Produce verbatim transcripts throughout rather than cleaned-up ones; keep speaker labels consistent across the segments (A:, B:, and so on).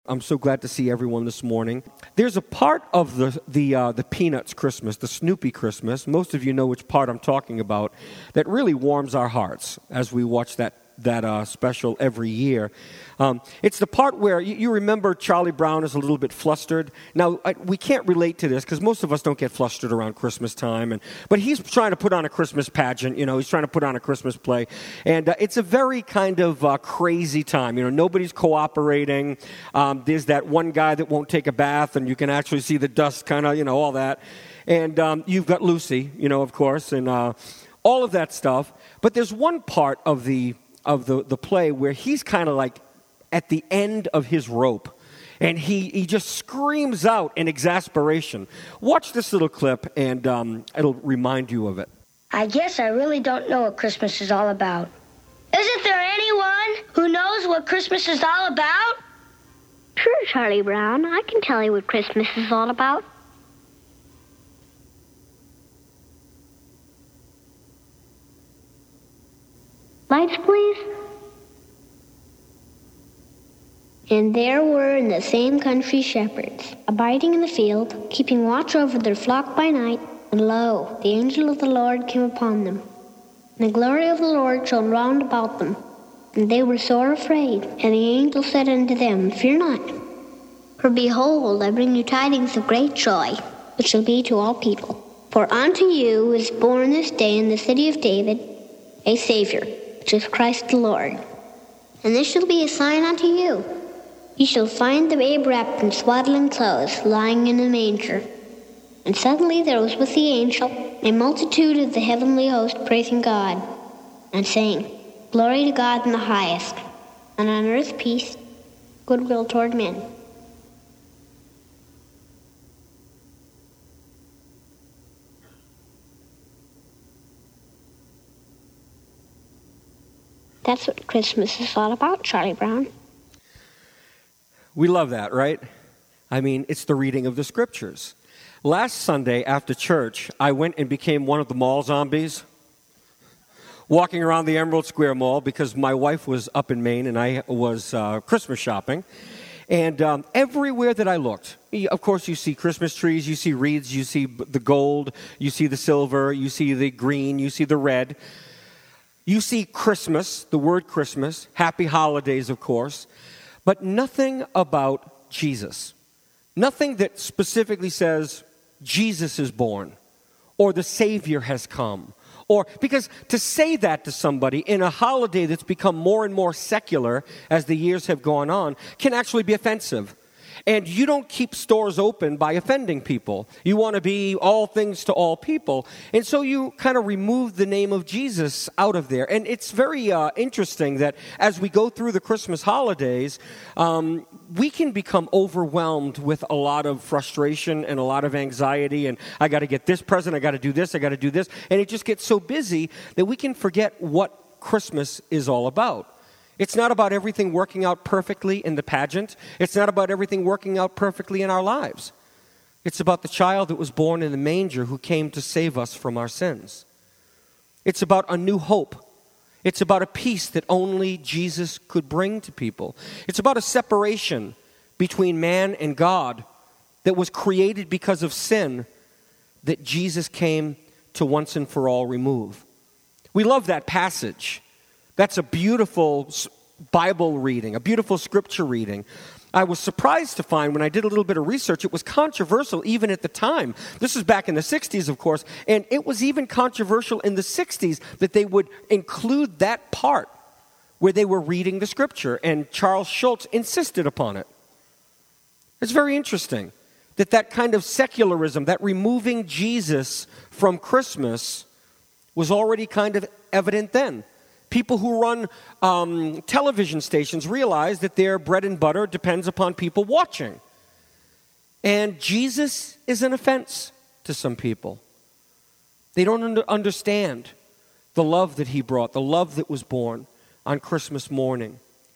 A: I'm so glad to see everyone this morning. There's a part of the the uh, the Peanuts Christmas, the Snoopy Christmas, most of you know which part I'm talking about, that really warms our hearts as we watch that that uh, special every year. Um, it's the part where you, you remember Charlie Brown is a little bit flustered. Now, I, we can't relate to this because most of us don't get flustered around Christmas time. And but he's trying to put on a Christmas pageant. You know, he's trying to put on a Christmas play. And uh, it's a very kind of uh, crazy time. You know, nobody's cooperating. Um, there's that one guy that won't take a bath, and you can actually see the dust kind of, you know, all that. And um, you've got Lucy, you know, of course, and uh, all of that stuff. But there's one part of the of the, the play where he's kind of like at the end of his rope, and he, he just screams out in exasperation. Watch this little clip, and um, it'll remind you of it.
B: I guess I really don't know what Christmas is all about. Isn't there anyone who knows what Christmas is all about?
C: Sure, Charlie Brown. I can tell you what Christmas is all about. Lights, please. And there were in the same country shepherds, abiding in the field, keeping watch over their flock by night. And lo, the angel of the Lord came upon them. And the glory of the Lord shone round about them. And they were sore afraid. And the angel said unto them, Fear not. For behold, I bring you tidings of great joy, which shall be to all people. For unto you is born this day in the city of David a Savior, which is Christ the Lord. And this shall be a sign unto you. Ye shall find the babe wrapped in swaddling clothes, lying in a manger. And suddenly there was with the angel a multitude of the heavenly host praising God, and saying, Glory to God in the highest, and on earth peace, goodwill toward men. That's what Christmas is all about, Charlie Brown.
A: We love that, right? I mean, it's the reading of the scriptures. Last Sunday after church, I went and became one of the mall zombies, walking around the Emerald Square Mall because my wife was up in Maine and I was uh, Christmas shopping. And um, everywhere that I looked, of course, you see Christmas trees, you see wreaths, you see the gold, you see the silver, you see the green, you see the red. You see Christmas, the word Christmas, happy holidays, of course, but nothing about Jesus. Nothing that specifically says Jesus is born or the Savior has come. Or because to say that to somebody in a holiday that's become more and more secular as the years have gone on can actually be offensive. And you don't keep stores open by offending people. You want to be all things to all people. And so you kind of remove the name of Jesus out of there. And it's very uh, interesting that as we go through the Christmas holidays, um, we can become overwhelmed with a lot of frustration and a lot of anxiety. And I got to get this present, I got to do this, I got to do this. And it just gets so busy that we can forget what Christmas is all about. It's not about everything working out perfectly in the pageant. It's not about everything working out perfectly in our lives. It's about the child that was born in the manger who came to save us from our sins. It's about a new hope. It's about a peace that only Jesus could bring to people. It's about a separation between man and God that was created because of sin that Jesus came to once and for all remove. We love that passage. That's a beautiful Bible reading, a beautiful scripture reading. I was surprised to find when I did a little bit of research, it was controversial even at the time. This is back in the sixties, of course, and it was even controversial in the sixties that they would include that part where they were reading the scripture, and Charles Schulz insisted upon it. It's very interesting that that kind of secularism, that removing Jesus from Christmas, was already kind of evident then. People who run um, television stations realize that their bread and butter depends upon people watching. And Jesus is an offense to some people. They don't under- understand the love that he brought, the love that was born on Christmas morning.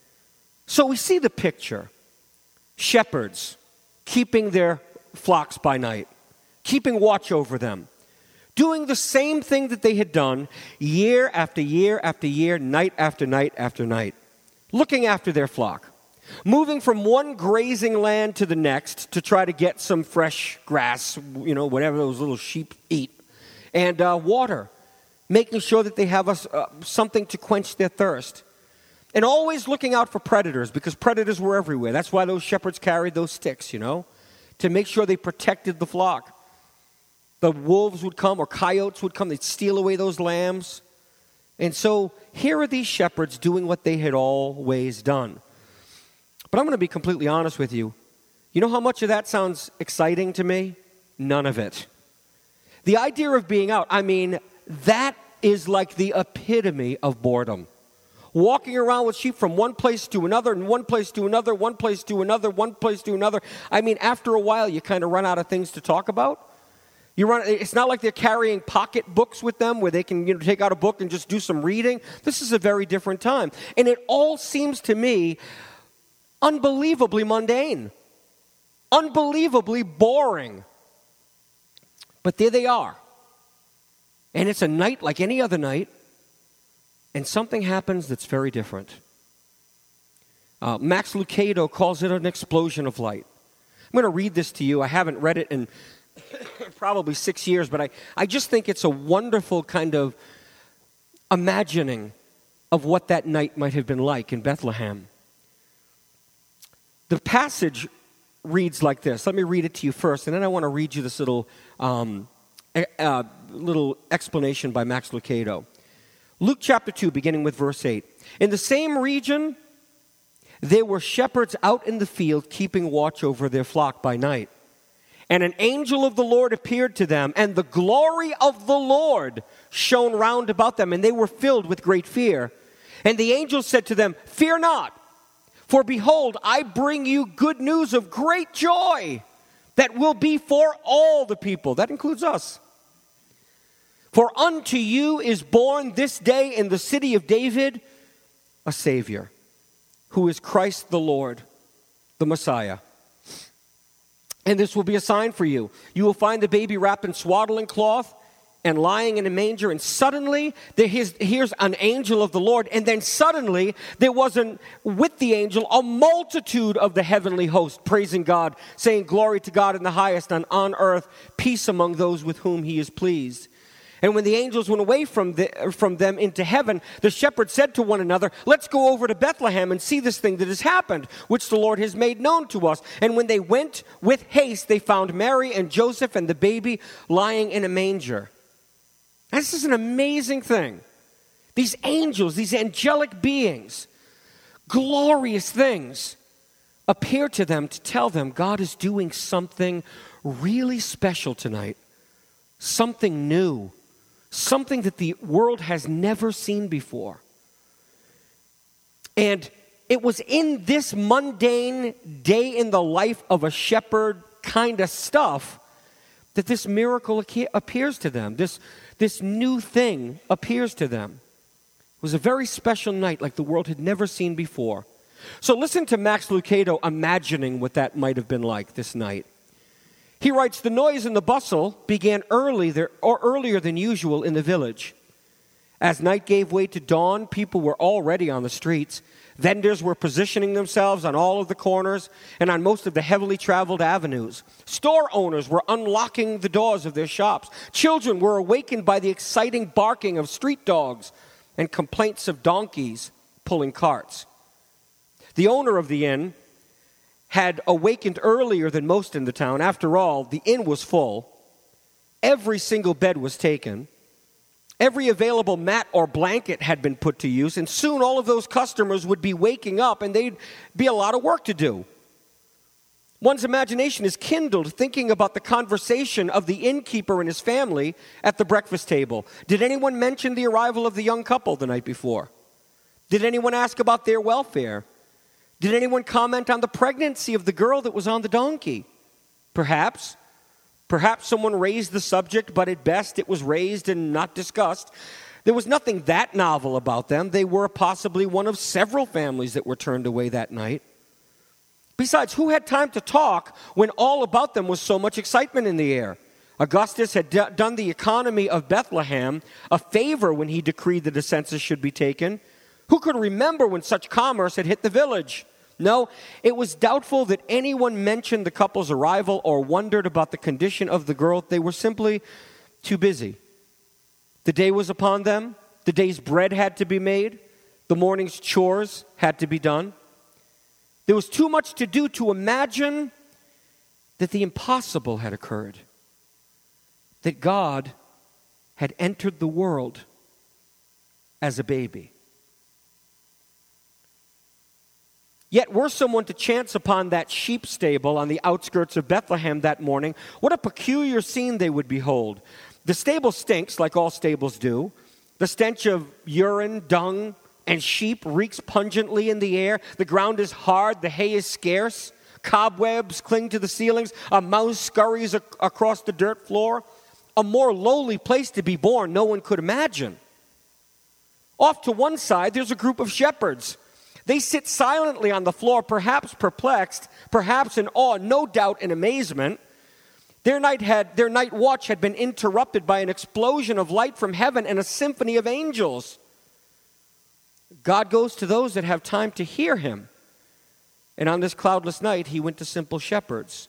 A: So we see the picture. Shepherds keeping their flocks by night, keeping watch over them, doing the same thing that they had done year after year after year, night after night after night, looking after their flock. moving from one grazing land to the next to try to get some fresh grass, you know, whatever those little sheep eat, and uh, water, making sure that they have a, uh, something to quench their thirst. And always looking out for predators, because predators were everywhere. That's why those shepherds carried those sticks, you know, to make sure they protected the flock. The wolves would come, or coyotes would come. They'd steal away those lambs. And so here are these shepherds doing what they had always done. But I'm going to be completely honest with you. You know how much of that sounds exciting to me? None of it. The idea of being out, I mean, that is like the epitome of boredom. Walking around with sheep from one place to another, and one place to another, one place to another, one place to another. I mean, after a while, you kind of run out of things to talk about. You run. It's not like they're carrying pocket books with them where they can, you know, take out a book and just do some reading. This is a very different time. And it all seems to me unbelievably mundane, unbelievably boring. But there they are. And it's a night like any other night, and something happens that's very different. Uh, Max Lucado calls it an explosion of light. I'm going to read this to you. I haven't read it in probably six years, but I, I just think it's a wonderful kind of imagining of what that night might have been like in Bethlehem. The passage reads like this. Let me read it to you first, and then I want to read you this little, um, uh, little explanation by Max Lucado. Luke chapter two, beginning with verse eight. In the same region, there were shepherds out in the field keeping watch over their flock by night. And an angel of the Lord appeared to them, and the glory of the Lord shone round about them, and they were filled with great fear. And the angel said to them, "Fear not, for behold, I bring you good news of great joy that will be for all the people." That includes us. "For unto you is born this day in the city of David a Savior, who is Christ the Lord, the Messiah. And this will be a sign for you. You will find the baby wrapped in swaddling cloth and lying in a manger." And suddenly, there here's, here's an angel of the Lord. And then suddenly, there was an, with the angel a multitude of the heavenly host praising God, saying, "Glory to God in the highest, and on earth peace among those with whom he is pleased." And when the angels went away from, the, from them into heaven, the shepherds said to one another, "Let's go over to Bethlehem and see this thing that has happened, which the Lord has made known to us." And when they went with haste, they found Mary and Joseph and the baby lying in a manger. This is an amazing thing. These angels, these angelic beings, glorious things, appear to them to tell them God is doing something really special tonight, something new. Something that the world has never seen before. And it was in this mundane day in the life of a shepherd kind of stuff that this miracle appears to them. This, this new thing appears to them. It was a very special night like the world had never seen before. So listen to Max Lucado imagining what that might have been like this night. He writes, "The noise and the bustle began early there, or earlier than usual in the village. As night gave way to dawn, people were already on the streets. Vendors were positioning themselves on all of the corners and on most of the heavily traveled avenues. Store owners were unlocking the doors of their shops. Children were awakened by the exciting barking of street dogs and complaints of donkeys pulling carts. The owner of the inn had awakened earlier than most in the town. After all, the inn was full. Every single bed was taken. Every available mat or blanket had been put to use, and soon all of those customers would be waking up, and they'd be a lot of work to do. One's imagination is kindled thinking about the conversation of the innkeeper and his family at the breakfast table. Did anyone mention the arrival of the young couple the night before? Did anyone ask about their welfare? Did anyone comment on the pregnancy of the girl that was on the donkey? Perhaps. Perhaps someone raised the subject, but at best it was raised and not discussed. There was nothing that novel about them. They were possibly one of several families that were turned away that night. Besides, who had time to talk when all about them was so much excitement in the air? Augustus had d- done the economy of Bethlehem a favor when he decreed that a census should be taken. Who could remember when such commerce had hit the village? No, it was doubtful that anyone mentioned the couple's arrival or wondered about the condition of the girl. They were simply too busy. The day was upon them. The day's bread had to be made. The morning's chores had to be done. There was too much to do to imagine that the impossible had occurred, that God had entered the world as a baby. Yet were someone to chance upon that sheep stable on the outskirts of Bethlehem that morning, what a peculiar scene they would behold. The stable stinks, like all stables do. The stench of urine, dung, and sheep reeks pungently in the air. The ground is hard, the hay is scarce. Cobwebs cling to the ceilings. A mouse scurries ac- across the dirt floor. A more lowly place to be born no one could imagine. Off to one side, there's a group of shepherds. They sit silently on the floor, perhaps perplexed, perhaps in awe, no doubt in amazement. Their night had, their night watch had been interrupted by an explosion of light from heaven and a symphony of angels. God goes to those that have time to hear him. And on this cloudless night, he went to simple shepherds.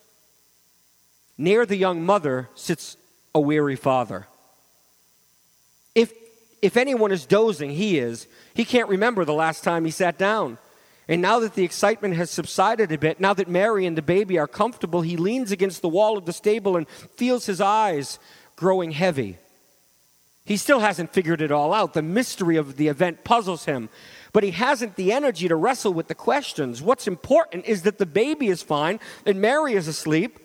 A: Near the young mother sits a weary father. If If anyone is dozing, he is. He can't remember the last time he sat down. And now that the excitement has subsided a bit, now that Mary and the baby are comfortable, he leans against the wall of the stable and feels his eyes growing heavy. He still hasn't figured it all out. The mystery of the event puzzles him. But he hasn't the energy to wrestle with the questions. What's important is that the baby is fine and Mary is asleep.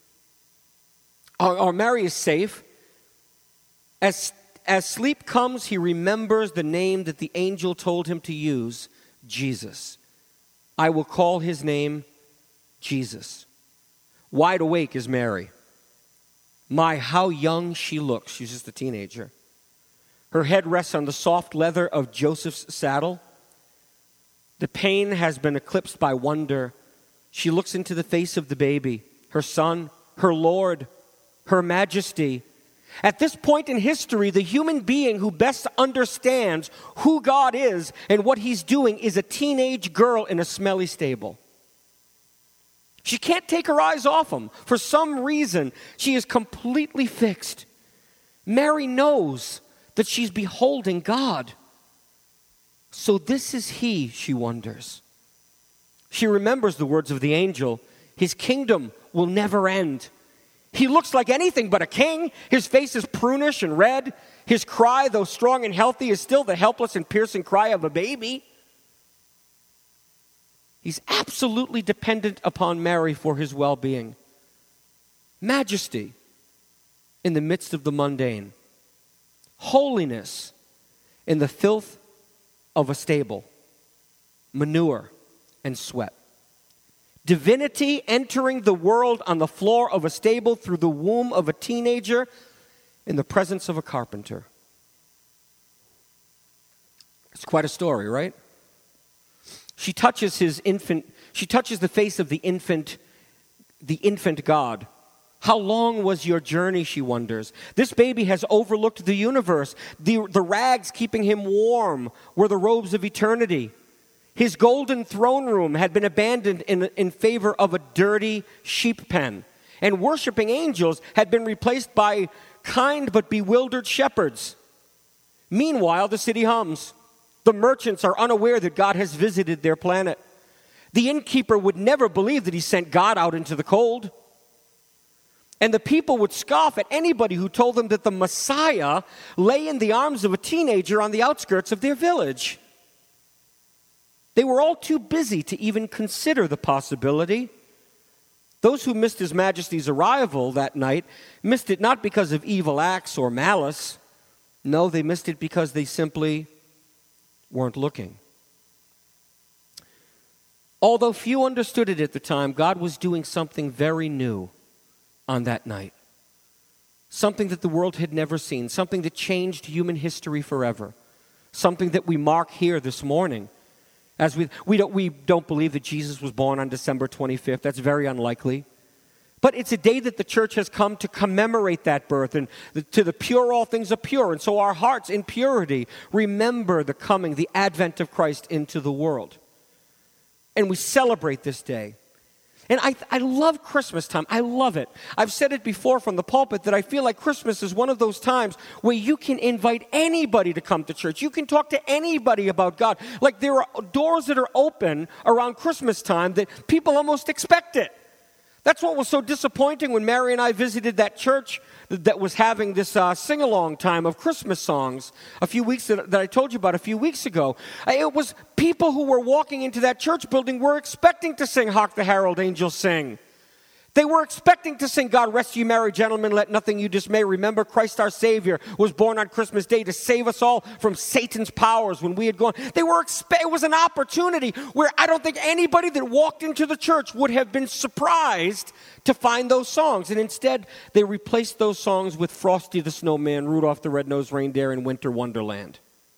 A: Or, or Mary is safe. As As sleep comes, he remembers the name that the angel told him to use, Jesus. I will call his name Jesus. Wide awake is Mary. My, how young she looks. She's just a teenager. Her head rests on the soft leather of Joseph's saddle. The pain has been eclipsed by wonder. She looks into the face of the baby, her son, her Lord, her majesty. At this point in history, the human being who best understands who God is and what he's doing is a teenage girl in a smelly stable. She can't take her eyes off him. For some reason, she is completely fixed. Mary knows that she's beholding God. So this is he, she wonders. She remembers the words of the angel. His kingdom will never end. He looks like anything but a king. His face is prunish and red. His cry, though strong and healthy, is still the helpless and piercing cry of a baby. He's absolutely dependent upon Mary for his well-being. Majesty in the midst of the mundane. Holiness in the filth of a stable. Manure and sweat. Divinity entering the world on the floor of a stable through the womb of a teenager in the presence of a carpenter. It's quite a story, right? She touches his infant, she touches the face of the infant, the infant God. How long was your journey, she wonders. This baby has overlooked the universe. The, the rags keeping him warm were the robes of eternity. His golden throne room had been abandoned in, in favor of a dirty sheep pen. And worshiping angels had been replaced by kind but bewildered shepherds. Meanwhile, the city hums. The merchants are unaware that God has visited their planet. The innkeeper would never believe that he sent God out into the cold. And the people would scoff at anybody who told them that the Messiah lay in the arms of a teenager on the outskirts of their village. They were all too busy to even consider the possibility. Those who missed His Majesty's arrival that night missed it not because of evil acts or malice. No, they missed it because they simply weren't looking. Although few understood it at the time, God was doing something very new on that night. Something that the world had never seen. Something that changed human history forever. Something that we mark here this morning. As we, we, don't, we don't believe that Jesus was born on December twenty-fifth. That's very unlikely. But it's a day that the church has come to commemorate that birth. And the, to the pure, all things are pure. And so our hearts in purity remember the coming, the advent of Christ into the world. And we celebrate this day. And I, I love Christmas time. I love it. I've said it before from the pulpit that I feel like Christmas is one of those times where you can invite anybody to come to church. You can talk to anybody about God. Like there are doors that are open around Christmas time that people almost expect it. That's what was so disappointing when Mary and I visited that church that was having this uh, sing-along time of Christmas songs a few weeks that, that I told you about a few weeks ago. It was people who were walking into that church building were expecting to sing Hark the Herald Angels Sing. They were expecting to sing, God rest you merry gentlemen, let nothing you dismay. Remember Christ our Savior was born on Christmas Day to save us all from Satan's powers when we had gone. They were expe- it was an opportunity where I don't think anybody that walked into the church would have been surprised to find those songs. And instead, they replaced those songs with Frosty the Snowman, Rudolph the Red-Nosed Reindeer, and Winter Wonderland.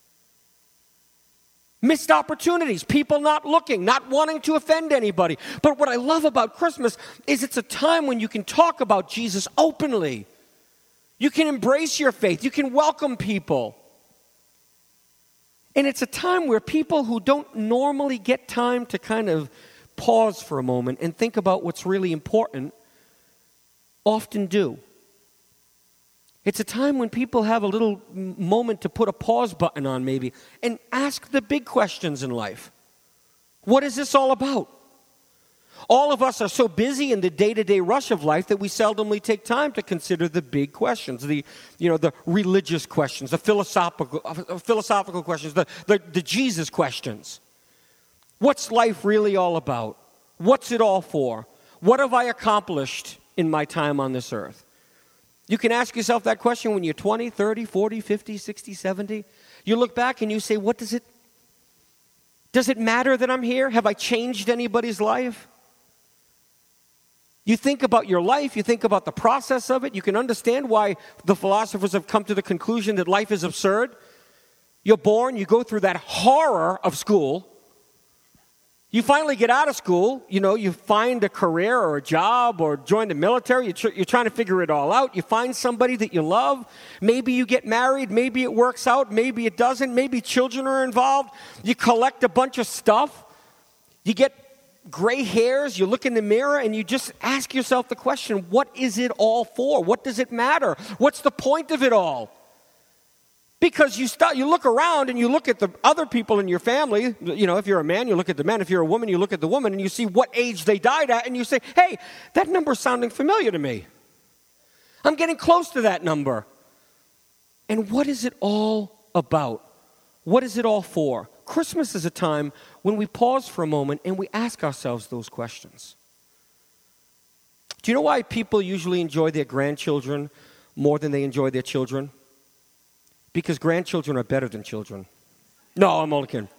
A: Missed opportunities, people not looking, not wanting to offend anybody. But what I love about Christmas is it's a time when you can talk about Jesus openly. You can embrace your faith. You can welcome people. And it's a time where people who don't normally get time to kind of pause for a moment and think about what's really important often do. It's a time when people have a little moment to put a pause button on maybe and ask the big questions in life. What is this all about? All of us are so busy in the day-to-day rush of life that we seldomly take time to consider the big questions, the, you know, the religious questions, the philosophical, uh, philosophical questions, the, the, the Jesus questions. What's life really all about? What's it all for? What have I accomplished in my time on this earth? You can ask yourself that question when you're twenty, thirty, forty, fifty, sixty, seventy. You look back and you say, what does it, does it matter that I'm here? Have I changed anybody's life? You think about your life, you think about the process of it. You can understand why the philosophers have come to the conclusion that life is absurd. You're born, you go through that horror of school. You finally get out of school, you know, you find a career or a job or join the military. You're, tr- you're trying to figure it all out. You find somebody that you love. Maybe you get married. Maybe it works out. Maybe it doesn't. Maybe children are involved. You collect a bunch of stuff. You get gray hairs. You look in the mirror and you just ask yourself the question, what is it all for? What does it matter? What's the point of it all? Because you start, you look around and you look at the other people in your family. You know, if you're a man, you look at the man. If you're a woman, you look at the woman and you see what age they died at and you say, hey, that number's sounding familiar to me. I'm getting close to that number. And what is it all about? What is it all for? Christmas is a time when we pause for a moment and we ask ourselves those questions. Do you know why people usually enjoy their grandchildren more than they enjoy their children? Because grandchildren are better than children. No, I'm only kidding.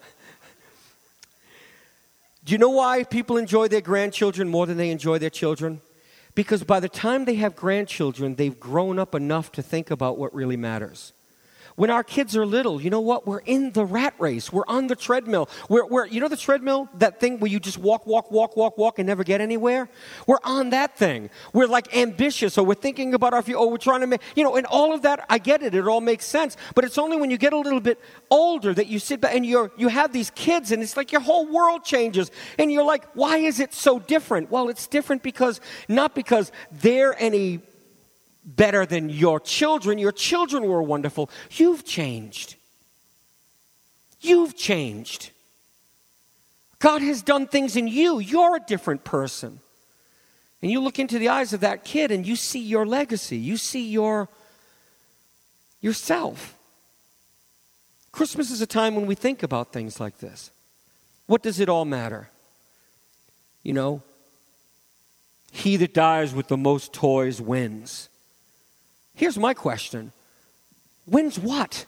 A: Do you know why people enjoy their grandchildren more than they enjoy their children? Because by the time they have grandchildren, they've grown up enough to think about what really matters. When our kids are little, you know what? We're in the rat race. We're on the treadmill. We're, we're, you know the treadmill? That thing where you just walk, walk, walk, walk, walk and never get anywhere? We're on that thing. We're like ambitious, or we're thinking about our future, or we're trying to make, you know, and all of that, I get it. It all makes sense. But it's only when you get a little bit older that you sit back and you're, you have these kids and it's like your whole world changes. And you're like, why is it so different? Well, it's different because, not because they're any better than your children. Your children were wonderful. You've changed. You've changed. God has done things in you. You're a different person. And you look into the eyes of that kid and you see your legacy. You see your yourself. Christmas is a time when we think about things like this. What does it all matter? You know, he that dies with the most toys wins. Here's my question. Wins what?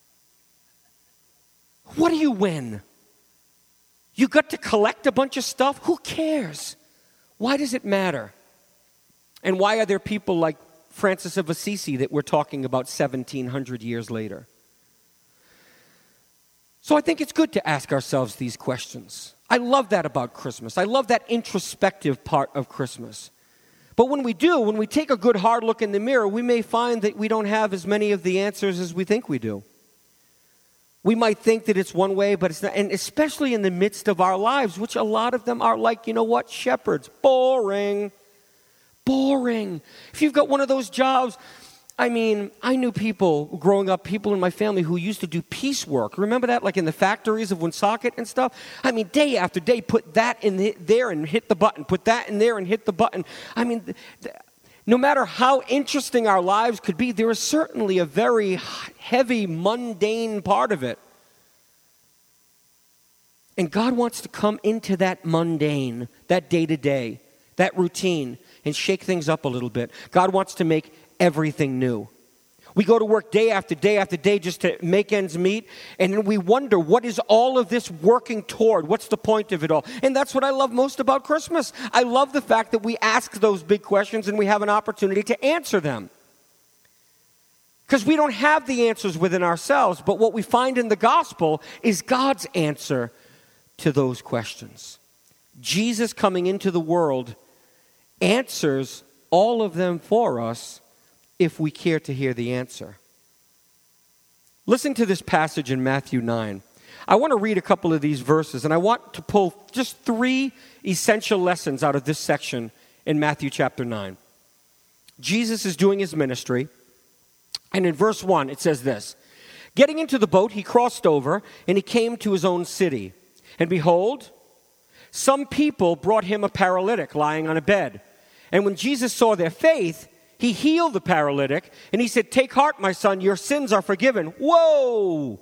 A: What do you win? You got to collect a bunch of stuff? Who cares? Why does it matter? And why are there people like Francis of Assisi that we're talking about seventeen hundred years later? So I think it's good to ask ourselves these questions. I love that about Christmas. I love that introspective part of Christmas. But when we do, when we take a good hard look in the mirror, we may find that we don't have as many of the answers as we think we do. We might think that it's one way, but it's not. And especially in the midst of our lives, which a lot of them are like, you know what, shepherds. Boring. Boring. If you've got one of those jobs, I mean, I knew people growing up, people in my family who used to do piecework. Remember that, like in the factories of Woonsocket and stuff? I mean, day after day, put that in the, there and hit the button. Put that in there and hit the button. I mean, th- th- no matter how interesting our lives could be, there is certainly a very heavy, mundane part of it. And God wants to come into that mundane, that day-to-day, that routine, and shake things up a little bit. God wants to make everything new. We go to work day after day after day just to make ends meet, and then we wonder, what is all of this working toward? What's the point of it all? And that's what I love most about Christmas. I love the fact that we ask those big questions and we have an opportunity to answer them. Because we don't have the answers within ourselves, but what we find in the gospel is God's answer to those questions. Jesus coming into the world answers all of them for us if we care to hear the answer. Listen to this passage in Matthew nine. I want to read a couple of these verses, and I want to pull just three essential lessons out of this section in Matthew chapter nine. Jesus is doing his ministry, and in verse one it says this: "Getting into the boat, he crossed over, and he came to his own city. And behold, some people brought him a paralytic lying on a bed. And when Jesus saw their faith, he healed the paralytic, and he said, 'Take heart, my son, your sins are forgiven.'" Whoa!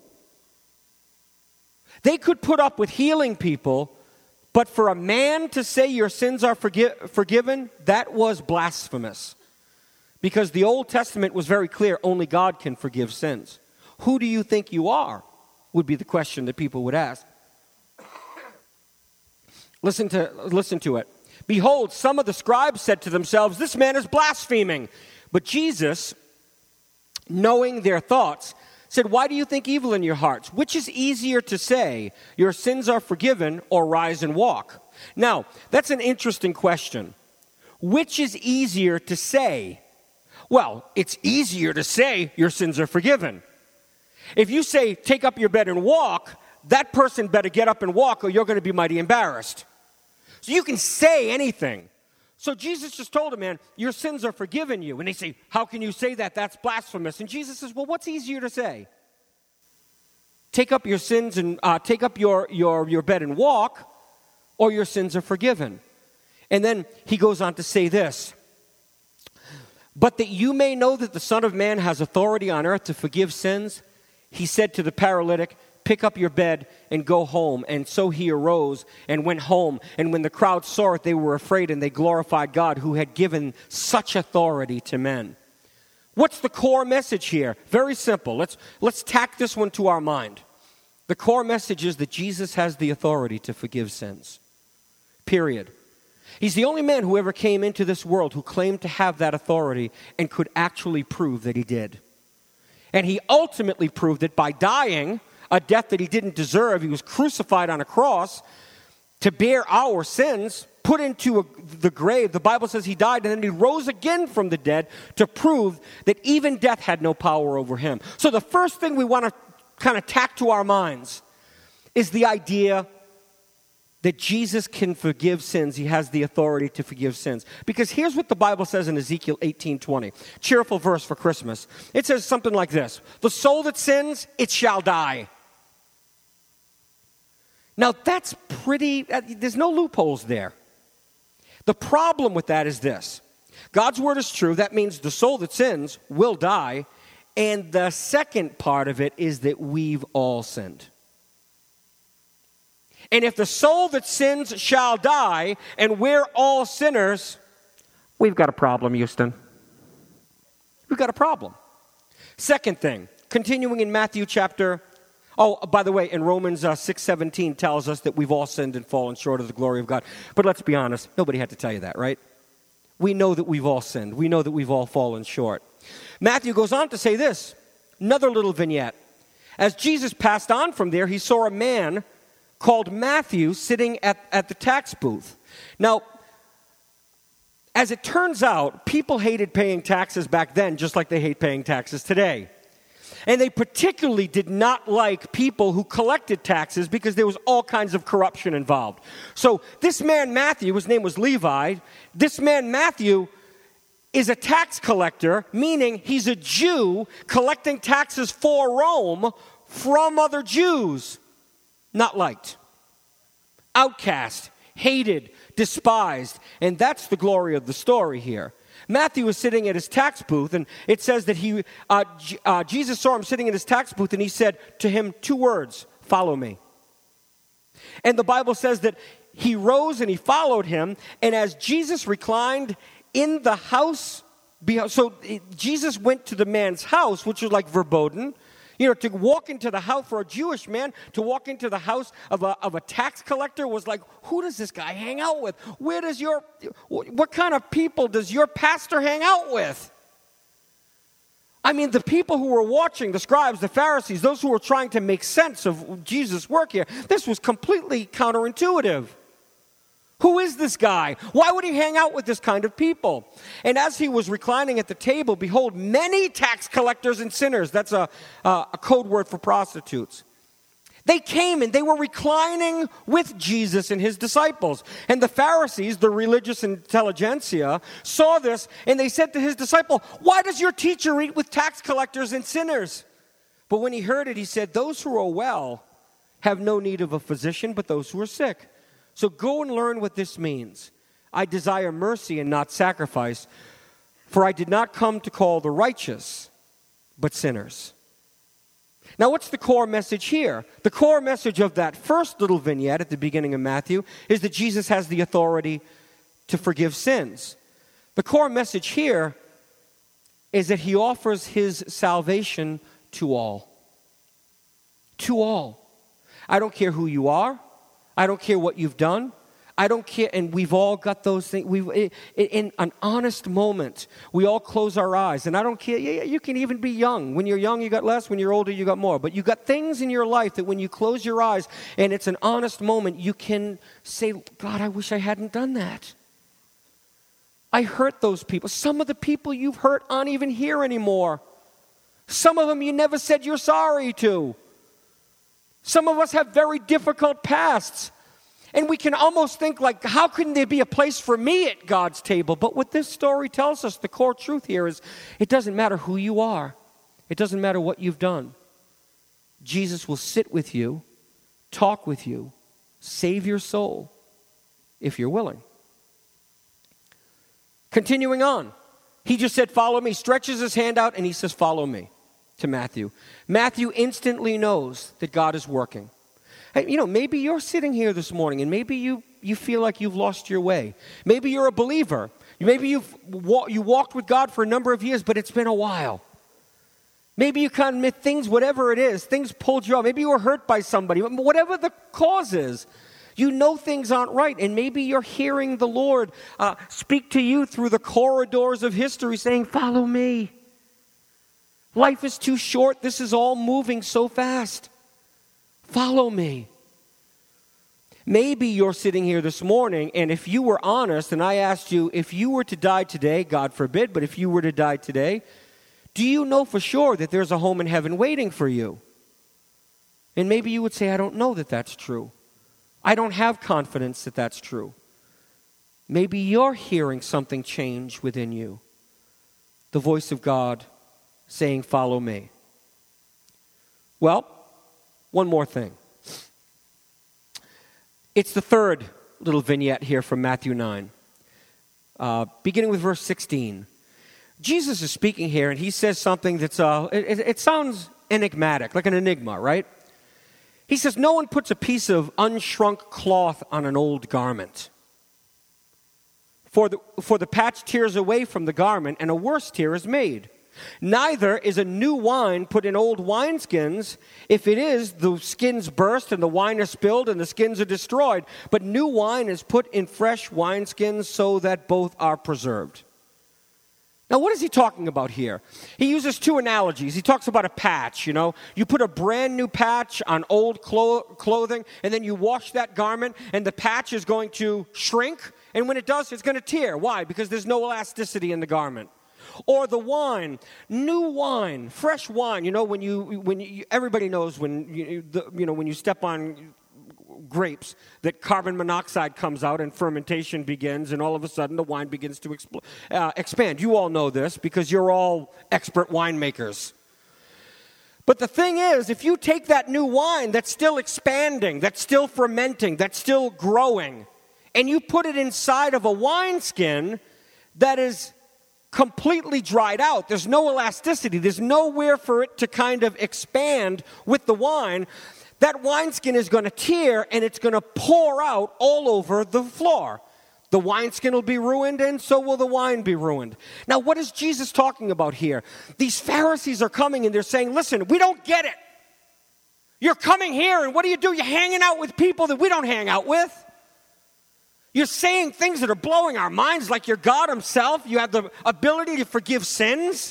A: They could put up with healing people, but for a man to say your sins are forgi- forgiven, that was blasphemous. Because the Old Testament was very clear, only God can forgive sins. Who do you think you are? Would be the question that people would ask. Listen to, listen to it. "Behold, some of the scribes said to themselves, 'This man is blaspheming.' But Jesus, knowing their thoughts, said, 'Why do you think evil in your hearts? Which is easier to say, your sins are forgiven, or rise and walk?'" Now, that's an interesting question. Which is easier to say? Well, it's easier to say your sins are forgiven. If you say, "Take up your bed and walk," that person better get up and walk, or you're going to be mighty embarrassed. So you can say anything. So Jesus just told a man, "Your sins are forgiven you." And they say, "How can you say that? That's blasphemous." And Jesus says, "Well, what's easier to say? Take up your sins and uh, take up your, your, your bed and walk, or your sins are forgiven." And then he goes on to say this: "But that you may know that the Son of Man has authority on earth to forgive sins, he said to the paralytic, 'Pick up your bed and go home.' And so he arose and went home. And when the crowd saw it, they were afraid, and they glorified God who had given such authority to men." What's the core message here? Very simple. Let's, let's tack this one to our mind. The core message is that Jesus has the authority to forgive sins. Period. He's the only man who ever came into this world who claimed to have that authority and could actually prove that he did. And he ultimately proved it by dying a death that he didn't deserve. He was crucified on a cross to bear our sins, put into a, the grave. The Bible says he died, and then he rose again from the dead to prove that even death had no power over him. So the first thing we want to kind of tack to our minds is the idea that Jesus can forgive sins. He has the authority to forgive sins. Because here's what the Bible says in Ezekiel eighteen twenty. Cheerful verse for Christmas. It says something like this: "The soul that sins, it shall die." Now that's pretty, uh, there's no loopholes there. The problem with that is this: God's word is true. That means the soul that sins will die. And the second part of it is that we've all sinned. And if the soul that sins shall die, and we're all sinners, we've got a problem, Houston. We've got a problem. Second thing, continuing in Matthew chapter, oh, by the way, in Romans uh, six seventeen tells us that we've all sinned and fallen short of the glory of God. But let's be honest, nobody had to tell you that, right? We know that we've all sinned. We know that we've all fallen short. Matthew goes on to say this, another little vignette. As Jesus passed on from there, he saw a man called Matthew sitting at, at the tax booth. Now, as it turns out, people hated paying taxes back then just like they hate paying taxes today. And they particularly did not like people who collected taxes because there was all kinds of corruption involved. So this man Matthew, his name was Levi, this man Matthew is a tax collector, meaning he's a Jew collecting taxes for Rome from other Jews. Not liked. Outcast, hated, despised. And that's the glory of the story here. Matthew was sitting at his tax booth, and it says that he, uh, J- uh, Jesus saw him sitting in his tax booth, and he said to him two words, "Follow me." And the Bible says that he rose and he followed him, and as Jesus reclined in the house, so Jesus went to the man's house, which was like verboten. You know, to walk into the house for a Jewish man, to walk into the house of a, of a tax collector was like, who does this guy hang out with? Where does your, what kind of people does your pastor hang out with? I mean, the people who were watching, the scribes, the Pharisees, those who were trying to make sense of Jesus' work here, this was completely counterintuitive. Who is this guy? Why would he hang out with this kind of people? And as he was reclining at the table, behold, many tax collectors and sinners, that's a, uh, a code word for prostitutes, they came and they were reclining with Jesus and his disciples. And the Pharisees, the religious intelligentsia, saw this and they said to his disciple, "Why does your teacher eat with tax collectors and sinners?" But when he heard it, he said, "Those who are well have no need of a physician, but those who are sick. So go and learn what this means. I desire mercy and not sacrifice, for I did not come to call the righteous, but sinners." Now, what's the core message here? The core message of that first little vignette at the beginning of Matthew is that Jesus has the authority to forgive sins. The core message here is that he offers his salvation to all. To all. I don't care who you are. I don't care what you've done. I don't care, and we've all got those things. We, in an honest moment, we all close our eyes, and I don't care. Yeah, you can even be young. When you're young, you got less. When you're older, you got more. But you got things in your life that when you close your eyes, and it's an honest moment, you can say, "God, I wish I hadn't done that. I hurt those people." Some of the people you've hurt aren't even here anymore. Some of them you never said you're sorry to. Some of us have very difficult pasts. And we can almost think like, how couldn't there be a place for me at God's table? But what this story tells us, the core truth here is, it doesn't matter who you are. It doesn't matter what you've done. Jesus will sit with you, talk with you, save your soul, if you're willing. Continuing on, he just said, "Follow me," stretches his hand out, and he says, "Follow me," to Matthew. Matthew instantly knows that God is working. Hey, you know, maybe you're sitting here this morning and maybe you, you feel like you've lost your way. Maybe you're a believer. Maybe you've wa- you walked with God for a number of years, but it's been a while. Maybe you kind of admit things, whatever it is, things pulled you out. Maybe you were hurt by somebody. Whatever the cause is, you know things aren't right. And maybe you're hearing the Lord uh, speak to you through the corridors of history saying, "Follow me. Life is too short. This is all moving so fast. Follow me." Maybe you're sitting here this morning, and if you were honest, and I asked you, if you were to die today, God forbid, but if you were to die today, do you know for sure that there's a home in heaven waiting for you? And maybe you would say, "I don't know that that's true. I don't have confidence that that's true." Maybe you're hearing something change within you. The voice of God saying, "Follow me." Well, one more thing. It's the third little vignette here from Matthew nine, uh, beginning with verse sixteen. Jesus is speaking here, and he says something that's, uh, it, it sounds enigmatic, like an enigma, right? He says, "No one puts a piece of unshrunk cloth on an old garment. For the, for the patch tears away from the garment, and a worse tear is made. Neither is a new wine put in old wineskins. If it is, the skins burst and the wine is spilled and the skins are destroyed. But new wine is put in fresh wineskins so that both are preserved." Now, what is he talking about here? He uses two analogies. He talks about a patch, you know. You put a brand new patch on old clo- clothing, and then you wash that garment, and the patch is going to shrink. And when it does, it's going to tear. Why? Because there's no elasticity in the garment. Or the wine, new wine, fresh wine. You know, when you, when you, everybody knows when you, the, you know, when you step on grapes, that carbon monoxide comes out and fermentation begins, and all of a sudden the wine begins to expl- uh, expand. You all know this because you're all expert winemakers. But the thing is, if you take that new wine that's still expanding, that's still fermenting, that's still growing, and you put it inside of a wineskin that is completely dried out, there's no elasticity, there's nowhere for it to kind of expand with the wine, that wineskin is going to tear and it's going to pour out all over the floor. The wineskin will be ruined, and so will the wine be ruined. Now, what is Jesus talking about here? These Pharisees are coming and they're saying, listen, we don't get it. You're coming here, and what do you do? You're hanging out with people that we don't hang out with. You're saying things that are blowing our minds like you're God himself. You have the ability to forgive sins.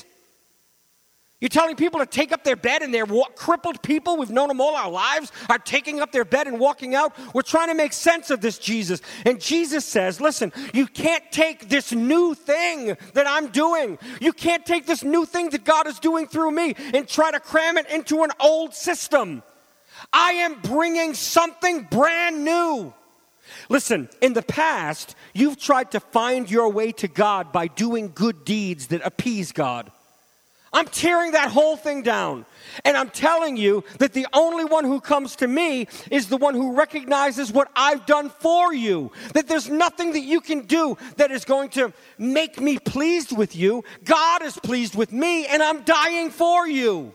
A: You're telling people to take up their bed, and they're wa- crippled people, we've known them all our lives, are taking up their bed and walking out. We're trying to make sense of this Jesus. And Jesus says, listen, you can't take this new thing that I'm doing. You can't take this new thing that God is doing through me and try to cram it into an old system. I am bringing something brand new. Listen, in the past, you've tried to find your way to God by doing good deeds that appease God. I'm tearing that whole thing down. And I'm telling you that the only one who comes to me is the one who recognizes what I've done for you. That there's nothing that you can do that is going to make me pleased with you. God is pleased with me, and I'm dying for you.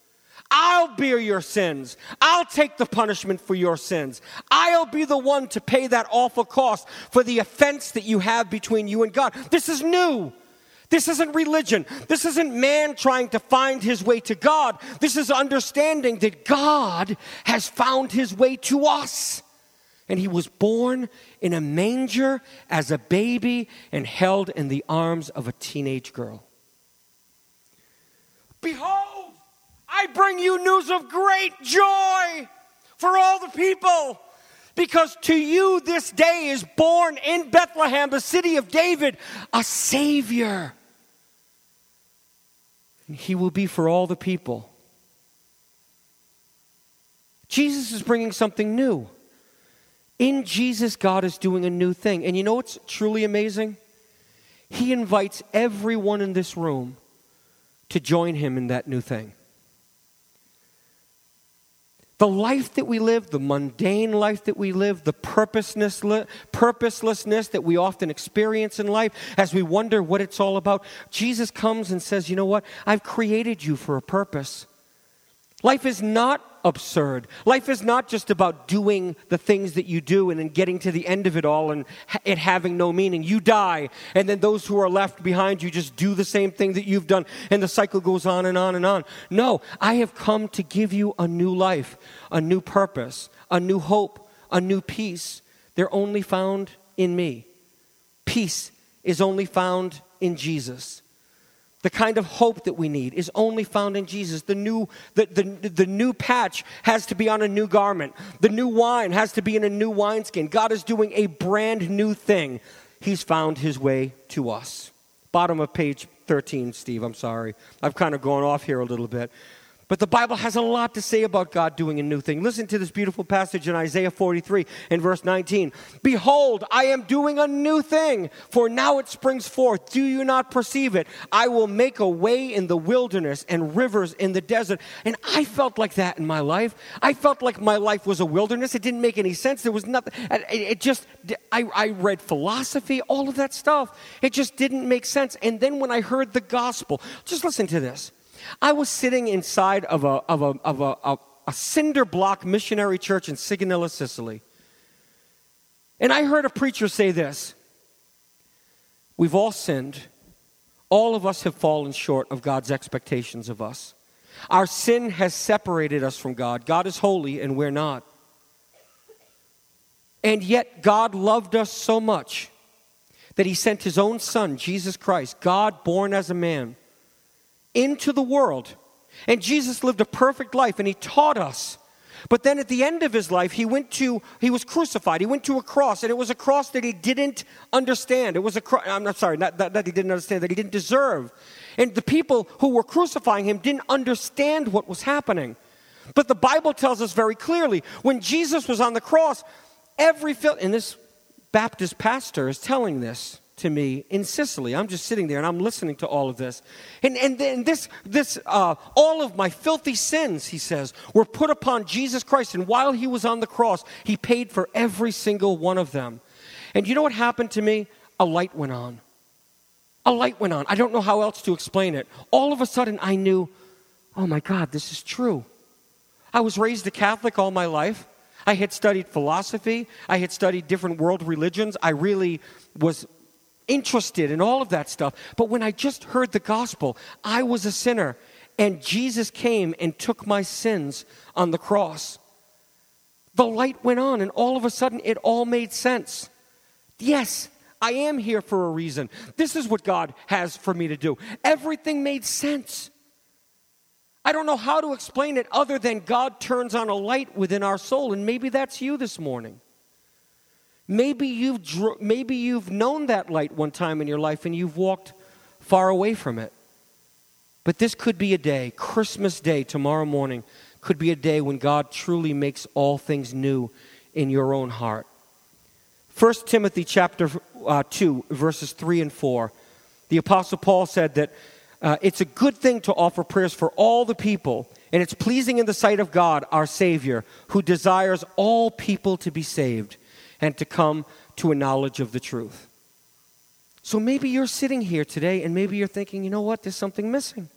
A: I'll bear your sins. I'll take the punishment for your sins. I'll be the one to pay that awful cost for the offense that you have between you and God. This is new. This isn't religion. This isn't man trying to find his way to God. This is understanding that God has found his way to us. And he was born in a manger as a baby and held in the arms of a teenage girl. Behold, I bring you news of great joy for all the people. Because to you this day is born in Bethlehem, the city of David, a Savior. And he will be for all the people. Jesus is bringing something new. In Jesus, God is doing a new thing. And you know what's truly amazing? He invites everyone in this room to join him in that new thing. The life that we live, the mundane life that we live, the purposelessness, purposelessness that we often experience in life as we wonder what it's all about, Jesus comes and says, you know what? I've created you for a purpose. Life is not absurd. Life is not just about doing the things that you do and then getting to the end of it all and it having no meaning. You die, and then those who are left behind you just do the same thing that you've done, and the cycle goes on and on and on. No, I have come to give you a new life, a new purpose, a new hope, a new peace. They're only found in me. Peace is only found in Jesus. The kind of hope that we need is only found in Jesus. The new, the, the, the new patch has to be on a new garment. The new wine has to be in a new wineskin. God is doing a brand new thing. He's found his way to us. Bottom of page thirteen, Steve, I'm sorry. I've kind of gone off here a little bit. But the Bible has a lot to say about God doing a new thing. Listen to this beautiful passage in Isaiah forty-three and verse nineteen. Behold, I am doing a new thing, for now it springs forth. Do you not perceive it? I will make a way in the wilderness and rivers in the desert. And I felt like that in my life. I felt like my life was a wilderness. It didn't make any sense. There was nothing. It just, I, I read philosophy, all of that stuff. It just didn't make sense. And then when I heard the gospel, just listen to this. I was sitting inside of a of a of a, a, a cinder block missionary church in Sigonella, Sicily. And I heard a preacher say this: we've all sinned. All of us have fallen short of God's expectations of us. Our sin has separated us from God. God is holy and we're not. And yet God loved us so much that he sent his own son, Jesus Christ, God born as a man, into the world. And Jesus lived a perfect life, and he taught us But then at the end of his life, he went to, he was crucified. He went to a cross, and it was a cross that he didn't understand. It was a cross, I'm not sorry, not that, that he didn't understand, that he didn't deserve. And the people who were crucifying him didn't understand what was happening. But the Bible tells us very clearly, when Jesus was on the cross, every, and this Baptist pastor is telling this to me in Sicily. I'm just sitting there and I'm listening to all of this. And, and then this, this uh, all of my filthy sins, he says, were put upon Jesus Christ. And while he was on the cross, he paid for every single one of them. And you know what happened to me? A light went on. A light went on. I don't know how else to explain it. All of a sudden I knew, oh my God, this is true. I was raised a Catholic all my life. I had studied philosophy. I had studied different world religions. I really was interested in all of that stuff. But when I just heard the gospel, I was a sinner, and Jesus came and took my sins on the cross. The light went on, and all of a sudden it all made sense. Yes, I am here for a reason. This is what God has for me to do. Everything made sense. I don't know how to explain it other than God turns on a light within our soul, and maybe that's you this morning. Maybe you've dr- maybe you've known that light one time in your life and you've walked far away from it. But this could be a day, Christmas Day, tomorrow morning, could be a day when God truly makes all things new in your own heart. First Timothy chapter uh, two, verses three and four. The Apostle Paul said that uh, it's a good thing to offer prayers for all the people, and it's pleasing in the sight of God, our Savior, who desires all people to be saved and to come to a knowledge of the truth. So maybe you're sitting here today and maybe you're thinking, you know what, there's something missing.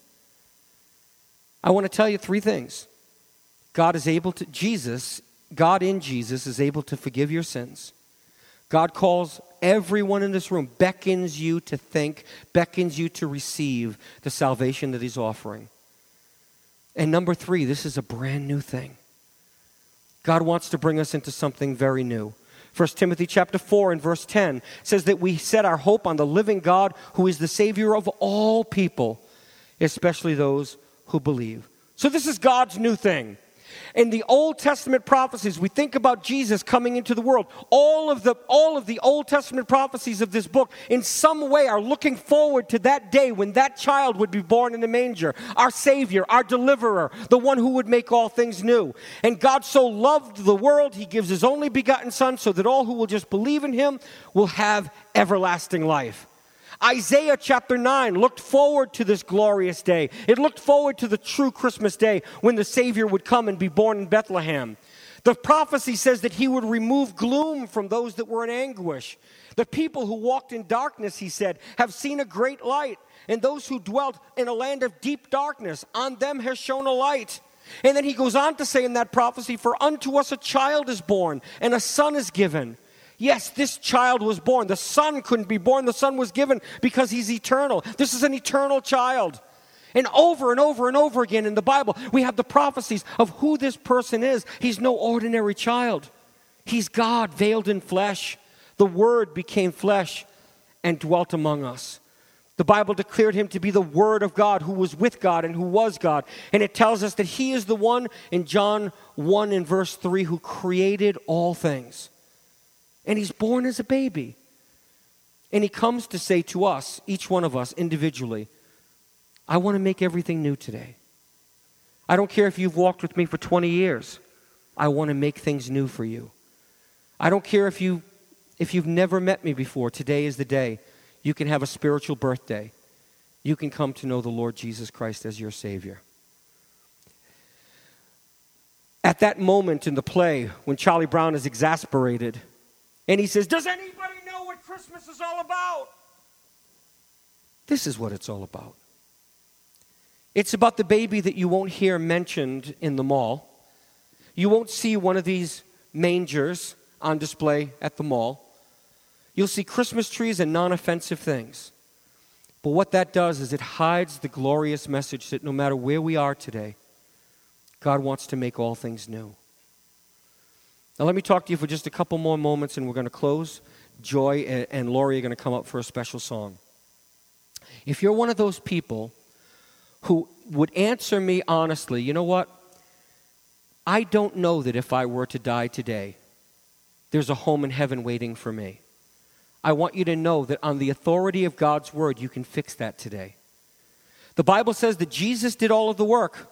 A: I want to tell you three things. God is able to, Jesus, God in Jesus is able to forgive your sins. God calls everyone in this room, beckons you to think, beckons you to receive the salvation that he's offering. And number three, this is a brand new thing. God wants to bring us into something very new. First Timothy chapter four and verse ten says that we set our hope on the living God who is the Savior of all people, especially those who believe. So this is God's new thing. In the Old Testament prophecies, we think about Jesus coming into the world. All of the, all of the Old Testament prophecies of this book in some way are looking forward to that day when that child would be born in the manger. Our Savior, our deliverer, the one who would make all things new. And God so loved the world, he gives his only begotten Son so that all who will just believe in him will have everlasting life. Isaiah chapter nine looked forward to this glorious day. It looked forward to the true Christmas day when the Savior would come and be born in Bethlehem. The prophecy says that he would remove gloom from those that were in anguish. The people who walked in darkness, he said, have seen a great light. And those who dwelt in a land of deep darkness, on them has shone a light. And then he goes on to say in that prophecy, for unto us a child is born, and a son is given. Yes, this child was born. The Son couldn't be born. The Son was given because he's eternal. This is an eternal child. And over and over and over again in the Bible, we have the prophecies of who this person is. He's no ordinary child. He's God veiled in flesh. The Word became flesh and dwelt among us. The Bible declared him to be the Word of God, who was with God and who was God. And it tells us that he is the one in John one and verse three who created all things. And he's born as a baby. And he comes to say to us, each one of us individually, I want to make everything new today. I don't care if you've walked with me for twenty years. I want to make things new for you. I don't care if, you, if you've never met me before. Today is the day. You can have a spiritual birthday. You can come to know the Lord Jesus Christ as your Savior. At that moment in the play, when Charlie Brown is exasperated, and he says, does anybody know what Christmas is all about? This is what it's all about. It's about the baby that you won't hear mentioned in the mall. You won't see one of these mangers on display at the mall. You'll see Christmas trees and non-offensive things. But what that does is it hides the glorious message that no matter where we are today, God wants to make all things new. Now let me talk to you for just a couple more moments and we're going to close. Joy and, and Lori are going to come up for a special song. If you're one of those people who would answer me honestly, you know what? I don't know that if I were to die today, there's a home in heaven waiting for me. I want you to know that on the authority of God's word, you can fix that today. The Bible says that Jesus did all of the work.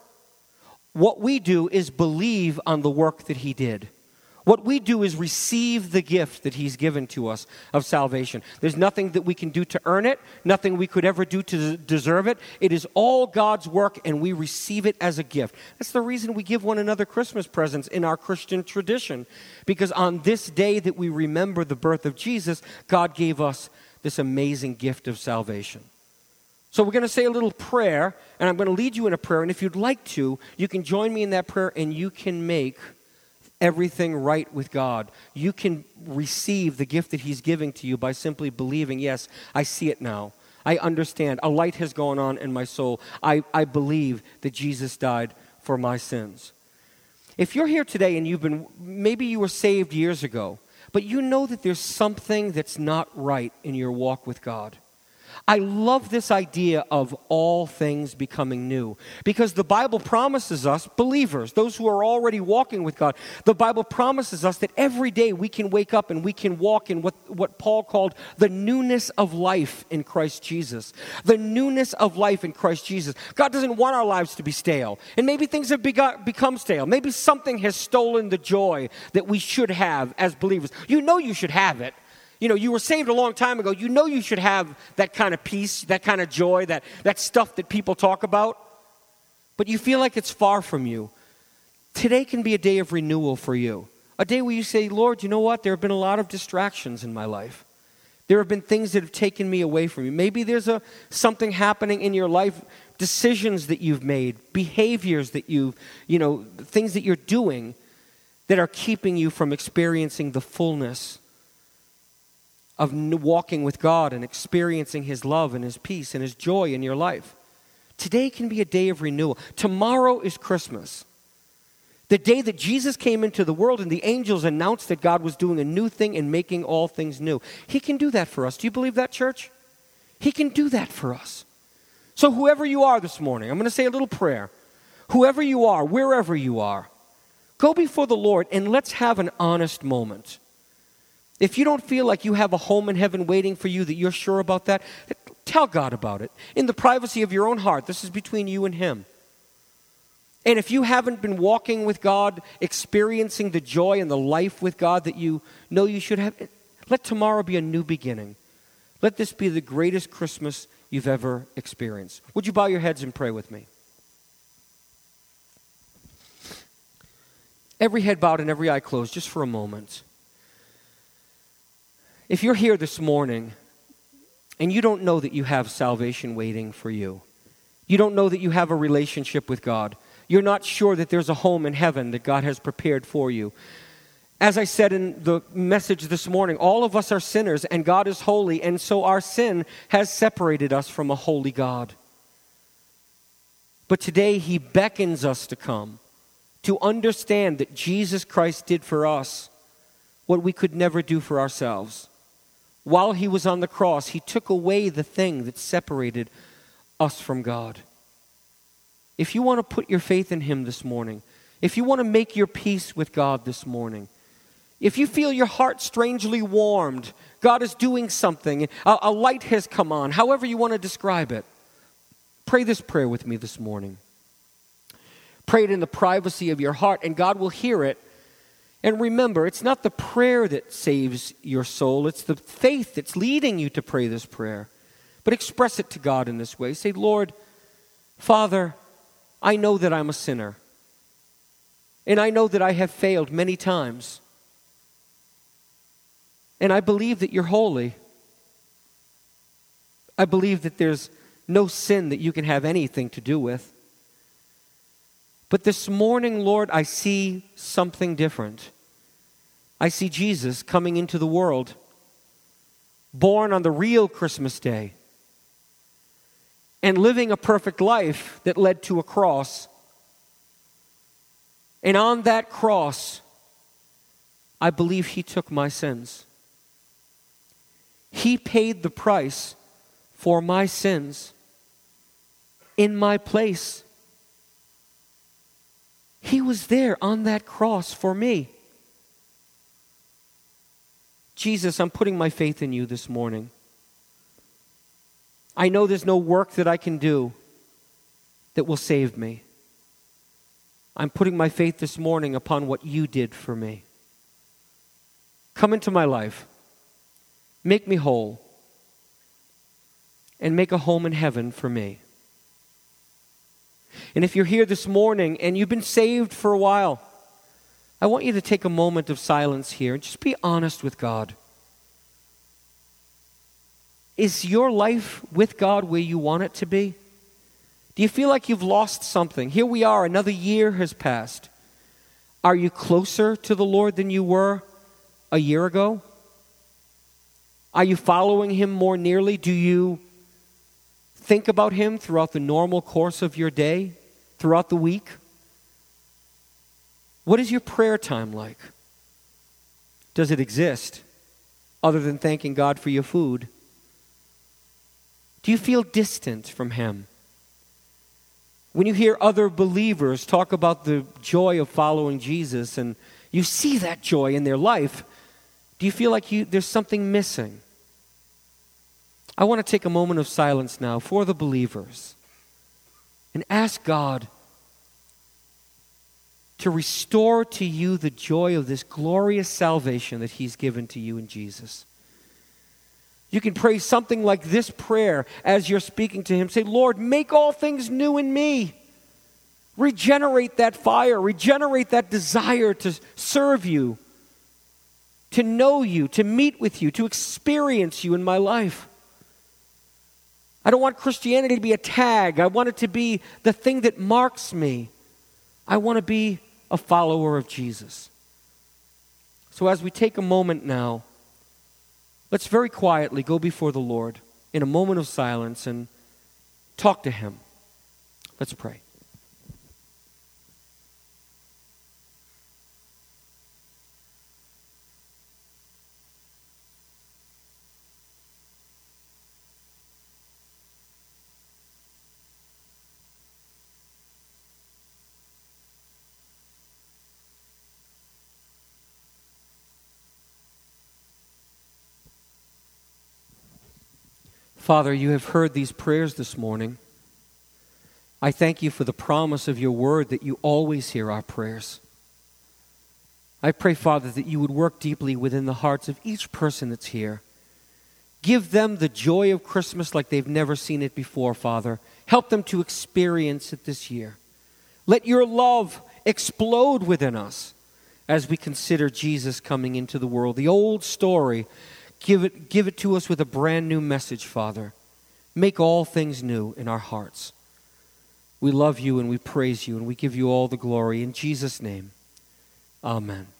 A: What we do is believe on the work that he did. What we do is receive the gift that he's given to us of salvation. There's nothing that we can do to earn it, nothing we could ever do to deserve it. It is all God's work, and we receive it as a gift. That's the reason we give one another Christmas presents in our Christian tradition, because on this day that we remember the birth of Jesus, God gave us this amazing gift of salvation. So we're going to say a little prayer, and I'm going to lead you in a prayer, and if you'd like to, you can join me in that prayer, and you can make everything right with God. You can receive the gift that he's giving to you by simply believing, yes, I see it now. I understand. A light has gone on in my soul. I, I believe that Jesus died for my sins. If you're here today and you've been, maybe you were saved years ago, but you know that there's something that's not right in your walk with God. I love this idea of all things becoming new, because the Bible promises us, believers, those who are already walking with God, the Bible promises us that every day we can wake up and we can walk in what, what Paul called the newness of life in Christ Jesus. The newness of life in Christ Jesus. God doesn't want our lives to be stale. And maybe things have begot, become stale. Maybe something has stolen the joy that we should have as believers. You know you should have it. You know, you were saved a long time ago. You know you should have that kind of peace, that kind of joy, that, that stuff that people talk about. But you feel like it's far from you. Today can be a day of renewal for you. A day where you say, Lord, you know what? There have been a lot of distractions in my life. There have been things that have taken me away from you. Maybe there's a something happening in your life, decisions that you've made, behaviors that you've, you know, things that you're doing that are keeping you from experiencing the fullness of walking with God and experiencing his love and his peace and his joy in your life. Today can be a day of renewal. Tomorrow is Christmas. The day that Jesus came into the world and the angels announced that God was doing a new thing and making all things new. He can do that for us. Do you believe that, church? He can do that for us. So whoever you are this morning, I'm going to say a little prayer. Whoever you are, wherever you are, go before the Lord and let's have an honest moment. If you don't feel like you have a home in heaven waiting for you, that you're sure about that, tell God about it. In the privacy of your own heart, this is between you and him. And if you haven't been walking with God, experiencing the joy and the life with God that you know you should have, let tomorrow be a new beginning. Let this be the greatest Christmas you've ever experienced. Would you bow your heads and pray with me? Every head bowed and every eye closed, just for a moment. If you're here this morning and you don't know that you have salvation waiting for you, you don't know that you have a relationship with God, you're not sure that there's a home in heaven that God has prepared for you. As I said in the message this morning, all of us are sinners and God is holy, and so our sin has separated us from a holy God. But today he beckons us to come, to understand that Jesus Christ did for us what we could never do for ourselves. While he was on the cross, he took away the thing that separated us from God. If you want to put your faith in him this morning, if you want to make your peace with God this morning, if you feel your heart strangely warmed, God is doing something, a, a light has come on, however you want to describe it, pray this prayer with me this morning. Pray it in the privacy of your heart, and God will hear it. And remember, it's not the prayer that saves your soul. It's the faith that's leading you to pray this prayer. But express it to God in this way. Say, Lord, Father, I know that I'm a sinner. And I know that I have failed many times. And I believe that you're holy. I believe that there's no sin that you can have anything to do with. But this morning, Lord, I see something different. I see Jesus coming into the world, born on the real Christmas day, and living a perfect life that led to a cross. And on that cross, I believe he took my sins. He paid the price for my sins in my place. He was there on that cross for me. Jesus, I'm putting my faith in you this morning. I know there's no work that I can do that will save me. I'm putting my faith this morning upon what you did for me. Come into my life. Make me whole. And make a home in heaven for me. And if you're here this morning and you've been saved for a while, I want you to take a moment of silence here and just be honest with God. Is your life with God where you want it to be? Do you feel like you've lost something? Here we are, another year has passed. Are you closer to the Lord than you were a year ago? Are you following Him more nearly? Do you think about Him throughout the normal course of your day, throughout the week? What is your prayer time like? Does it exist other than thanking God for your food? Do you feel distant from Him? When you hear other believers talk about the joy of following Jesus and you see that joy in their life, do you feel like you, there's something missing? I want to take a moment of silence now for the believers and ask God to restore to you the joy of this glorious salvation that He's given to you in Jesus. You can pray something like this prayer as you're speaking to Him. Say, Lord, make all things new in me. Regenerate that fire. Regenerate that desire to serve you, to know you, to meet with you, to experience you in my life. I don't want Christianity to be a tag. I want it to be the thing that marks me. I want to be a follower of Jesus. So as we take a moment now, let's very quietly go before the Lord in a moment of silence and talk to Him. Let's pray. Father, you have heard these prayers this morning. I thank you for the promise of your word that you always hear our prayers. I pray, Father, that you would work deeply within the hearts of each person that's here. Give them the joy of Christmas like they've never seen it before, Father. Help them to experience it this year. Let your love explode within us as we consider Jesus coming into the world. The old story, Give it, give it to us with a brand new message, Father. Make all things new in our hearts. We love you and we praise you and we give you all the glory. In Jesus' name, amen.